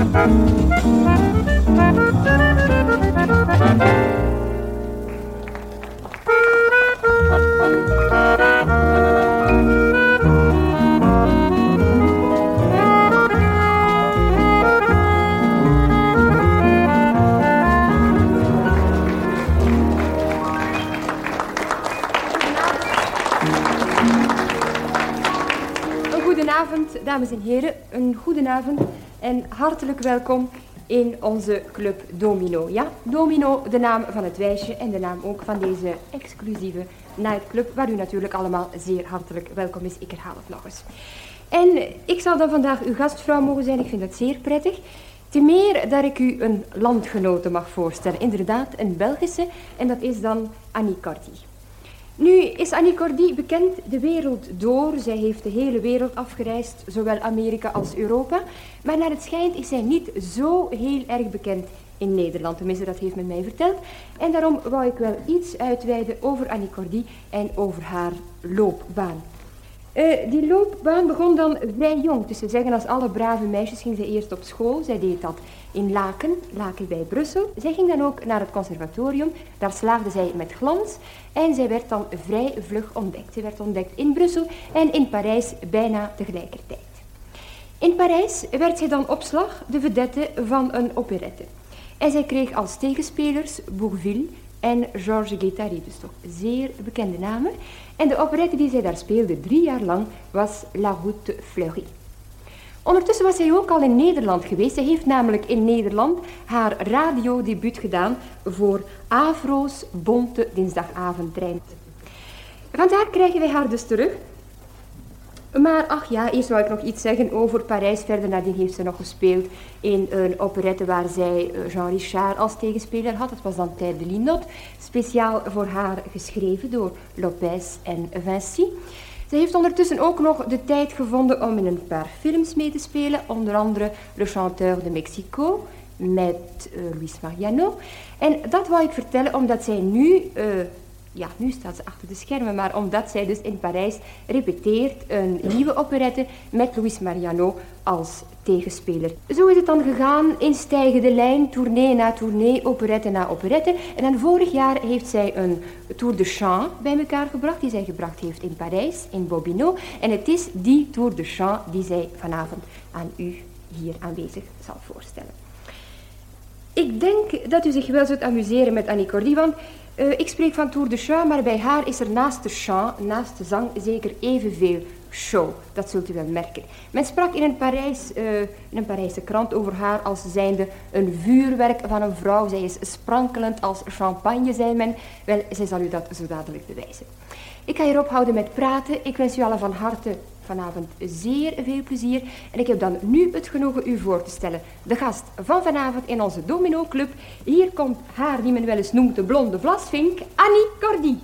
Dames en heren, een goedenavond en hartelijk welkom in onze club Domino. Ja, Domino, de naam van het wijsje en de naam ook van deze exclusieve nightclub, waar u natuurlijk allemaal zeer hartelijk welkom is. Ik herhaal het nog eens. En ik zal dan vandaag uw gastvrouw mogen zijn, ik vind dat zeer prettig. Te meer dat ik u een landgenote mag voorstellen, inderdaad een Belgische, en dat is dan Annie Cordy. Nu is Annie Cordy bekend de wereld door. Zij heeft de hele wereld afgereisd, zowel Amerika als Europa. Maar naar het schijnt is zij niet zo heel erg bekend in Nederland. Tenminste, dat heeft men mij verteld. En daarom wou ik wel iets uitweiden over Annie Cordy en over haar loopbaan. Die loopbaan begon dan vrij jong. Dus ze zeggen, als alle brave meisjes ging zij eerst op school. Zij deed dat in Laken bij Brussel. Zij ging dan ook naar het conservatorium. Daar slaagde zij met glans. En zij werd dan vrij vlug ontdekt. Zij werd ontdekt in Brussel en in Parijs bijna tegelijkertijd. In Parijs werd zij dan op slag de vedette van een operette. En zij kreeg als tegenspelers Bourvil en Georges Guettari, dus toch zeer bekende namen. En de operette die zij daar speelde 3 jaar lang was La Route Fleurie. Ondertussen was zij ook al in Nederland geweest. Zij heeft namelijk in Nederland haar radiodebuut gedaan voor Afro's bonte dinsdagavondtrein. Vandaar krijgen wij haar dus terug. Maar ach ja, eerst wil ik nog iets zeggen over Parijs. Verder nadien heeft ze nog gespeeld in een operette waar zij Jean Richard als tegenspeler had. Dat was dan Terre de Linotte, speciaal voor haar geschreven door Lopez en Vinci. Ze heeft ondertussen ook nog de tijd gevonden om in een paar films mee te spelen. Onder andere Le Chanteur de Mexico met Luis Mariano. En dat wou ik vertellen omdat zij nu... nu staat ze achter de schermen, maar omdat zij dus in Parijs repeteert een nieuwe operette met Luis Mariano als tegenspeler. Zo is het dan gegaan in stijgende lijn, tournee na tournee, operette na operette. En dan vorig jaar heeft zij een tour de chant bij elkaar gebracht, die zij gebracht heeft in Parijs, in Bobino. En het is die tour de chant die zij vanavond aan u hier aanwezig zal voorstellen. Ik denk dat u zich wel zult amuseren met Annie Cordy, want ik spreek van tour de chant, maar bij haar is er naast de chant, naast de zang, zeker evenveel show. Dat zult u wel merken. Men sprak in een Parijse krant over haar als zijnde een vuurwerk van een vrouw. Zij is sprankelend als champagne, zei men. Wel, zij zal u dat zo dadelijk bewijzen. Ik ga hier ophouden met praten. Ik wens u allen van harte vanavond zeer veel plezier. En ik heb dan nu het genoegen u voor te stellen. De gast van vanavond in onze Domino Club. Hier komt haar die men wel eens noemt de blonde vlasvink, Annie Cordy.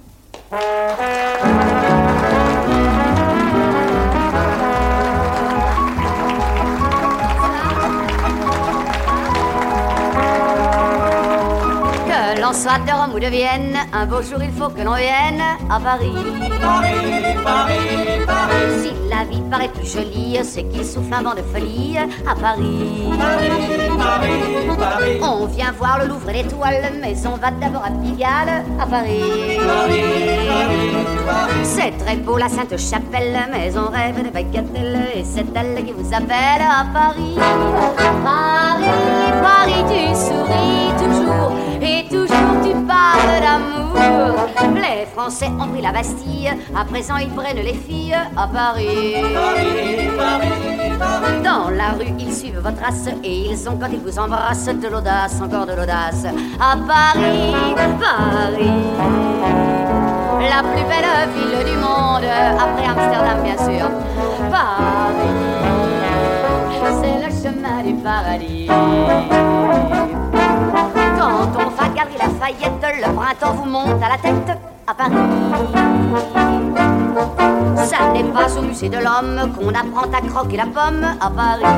Que l'on soit de Rome ou de Vienne, un beau jour il faut que l'on vienne à Paris. Paris, Paris, Paris. Si la vie paraît plus jolie, c'est qu'il souffle un vent de folie à Paris. Paris, Paris, Paris. On vient voir le Louvre et l'étoile, mais on va d'abord à Pigalle, à Paris. Paris, Paris, Paris. C'est très beau la Sainte-Chapelle, mais on rêve de bagatelle, et c'est elle qui vous appelle à Paris. Paris, Paris, tu souris toujours, et toujours tu parles d'amour. Les Français ont pris la Bastille, à présent ils prennent les filles à Paris. Paris, Paris, Paris. Dans la rue, ils suivent vos traces et ils ont, quand ils vous embrassent, de l'audace, encore de l'audace. À Paris, Paris, la plus belle ville du monde, après Amsterdam bien sûr. Paris, c'est le chemin du paradis. Quand on va Galerie Lafayette, le printemps vous monte à la tête à Paris. Ça n'est pas au musée de l'homme qu'on apprend à croquer la pomme à Paris.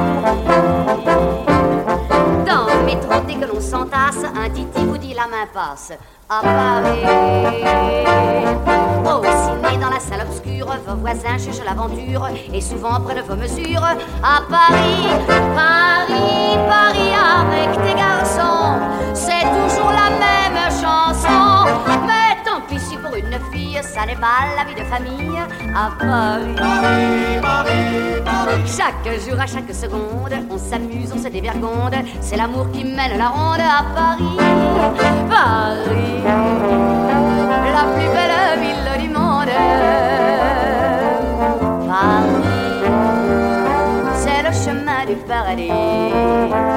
Dans le métro, dès que l'on s'entasse, un titi vous dit la main passe à Paris. Au ciné, dans la salle obscure, vos voisins jugent l'aventure et souvent prennent vos mesures à Paris. Paris, Paris. mal la vie de famille à Paris. Paris, Paris, Paris. Chaque jour, à chaque seconde, on s'amuse, on se dévergonde. C'est l'amour qui mène la ronde à Paris. Paris, la plus belle ville du monde. Paris, c'est le chemin du paradis.